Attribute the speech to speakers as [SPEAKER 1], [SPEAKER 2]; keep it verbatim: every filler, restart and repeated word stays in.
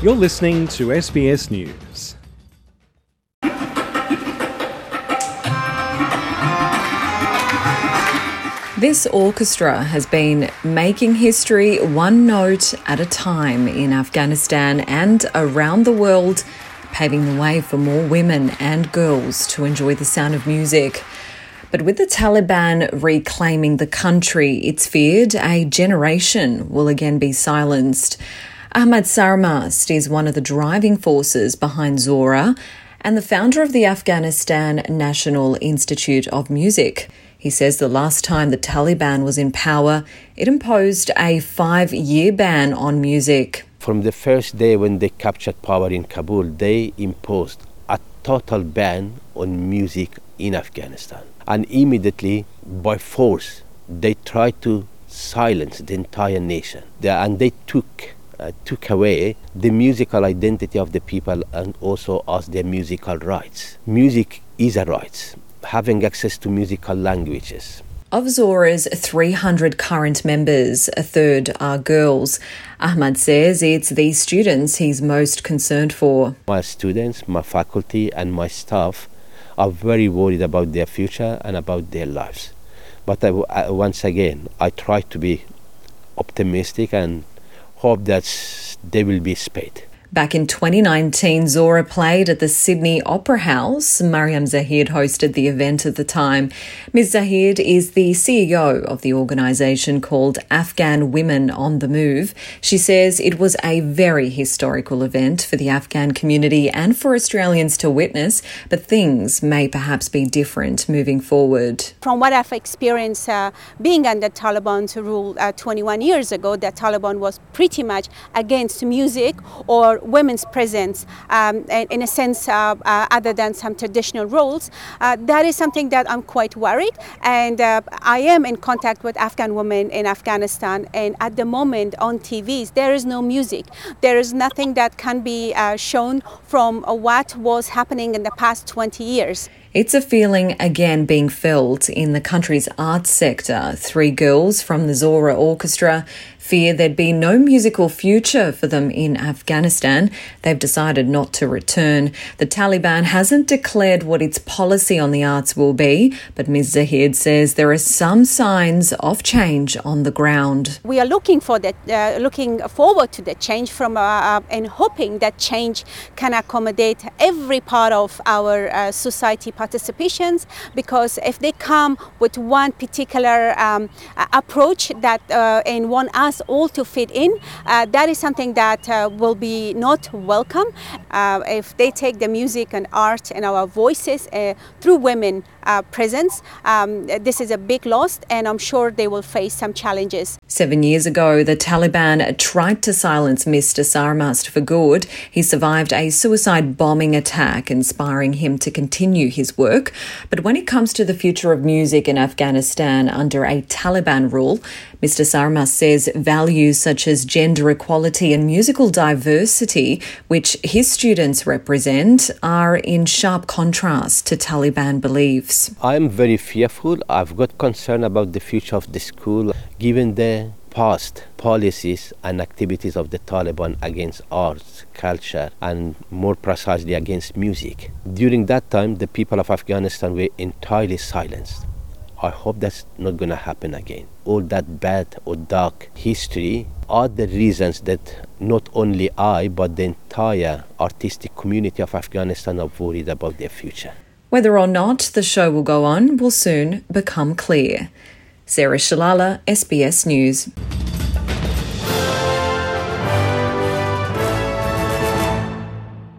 [SPEAKER 1] You're listening to S B S News.
[SPEAKER 2] This orchestra has been making history one note at a time in Afghanistan and around the world, paving the way for more women and girls to enjoy the sound of music. But with the Taliban reclaiming the country, it's feared a generation will again be silenced. Ahmad Sarmast is one of the driving forces behind Zora and the founder of the Afghanistan National Institute of Music. He says the last time the Taliban was in power, it imposed a five-year ban on music.
[SPEAKER 3] From the first day when they captured power in Kabul, they imposed a total ban on music in Afghanistan. And immediately, by force, they tried to silence the entire nation. They, and they took uh, took away the musical identity of the people and also as their musical rights. Music is a right. Having access to musical languages.
[SPEAKER 2] Of Zora's three hundred current members, a third are girls. Ahmad says it's these students he's most concerned for.
[SPEAKER 3] My students, my faculty and my staff are very worried about their future and about their lives. But I, I, once again, I try to be optimistic and hope that they will be spared.
[SPEAKER 2] Back in twenty nineteen, Zora played at the Sydney Opera House. Mariam Zahid hosted the event at the time. Miz Zahid is the C E O of the organisation called Afghan Women on the Move. She says it was a very historical event for the Afghan community and for Australians to witness, but things may perhaps be different moving forward.
[SPEAKER 4] From what I've experienced uh, being under Taliban's rule uh, twenty-one years ago, that Taliban was pretty much against music or women's presence um, in a sense uh, uh, other than some traditional roles. Uh, that is something that I'm quite worried, and uh, I am in contact with Afghan women in Afghanistan, and at the moment on T Vs there is no music. There is nothing that can be uh, shown from uh, what was happening in the past twenty years.
[SPEAKER 2] It's a feeling again being felt in the country's arts sector. Three girls from the Zora Orchestra fear there'd be no musical future for them in Afghanistan. They've decided not to return. The Taliban hasn't declared what its policy on the arts will be, but Miz Zahid says there are some signs of change on the ground.
[SPEAKER 4] We are looking for that, uh, looking forward to the change from, uh, uh, and hoping that change can accommodate every part of our uh, society participations, because if they come with one particular um, approach that uh, and want us all to fit in, uh, that is something that uh, will be not welcome. Uh, if they take the music and art and our voices uh, through women uh, presence, um, this is a big loss, and I'm sure they will face some challenges.
[SPEAKER 2] Seven years ago, the Taliban tried to silence Mister Sarmast for good. He survived a suicide bombing attack, inspiring him to continue his work. But when it comes to the future of music in Afghanistan under a Taliban rule, Mister Sarmast says values such as gender equality and musical diversity, which his students represent, are in sharp contrast to Taliban beliefs.
[SPEAKER 3] I'm very fearful. I've got concern about the future of the school, given the past policies and activities of the Taliban against arts, culture, and more precisely against music. During that time, the people of Afghanistan were entirely silenced. I hope that's not going to happen again. All that bad or dark history are the reasons that not only I, but the entire artistic community of Afghanistan are worried about their future.
[SPEAKER 2] Whether or not the show will go on will soon become clear. Sarah Shalala, S B S News.